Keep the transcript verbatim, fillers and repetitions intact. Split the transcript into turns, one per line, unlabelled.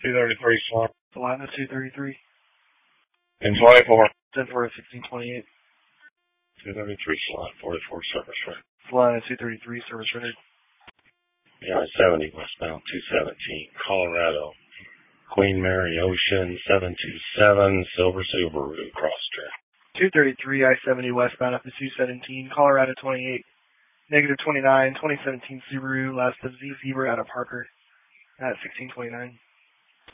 two thirty-three slot.
Salina two thirty-three.
And twenty-four.
ten four sixteen twenty-eight.
two thirty-three slot, forty-four service record.
Salina two thirty-three, service record.
Yeah, seventy westbound, two seventeen, Colorado. Queen Mary Ocean, seven two seven, Silver Subaru, cross track.
two thirty-three, I seventy westbound up to two seventeen, Colorado twenty-eight. Negative twenty-nine, twenty seventeen Subaru, last of Z Zebra out of Parker at sixteen twenty-nine.